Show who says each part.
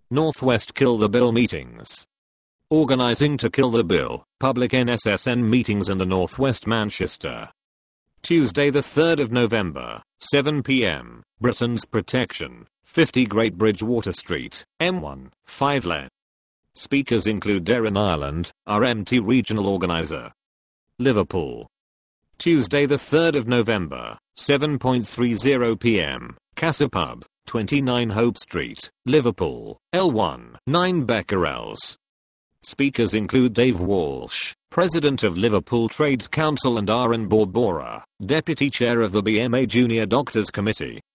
Speaker 1: North West Kill the Bill meetings. Organising to kill the bill, public NSSN meetings in the North West Manchester. Tuesday the 3rd of November, 7 p.m, Britain's Protection, 50 Great Bridge Water Street, M1, 5 lane. Speakers include Darren Ireland, RMT Regional Organiser. Liverpool. Tuesday the 3rd of November, 7:30 p.m, Casa Pub, 29 Hope Street, Liverpool, L1, 9 Becquerels. Speakers include Dave Walsh, President of Liverpool Trades Council, and Aaron Borbora, Deputy Chair of the BMA Junior Doctors Committee.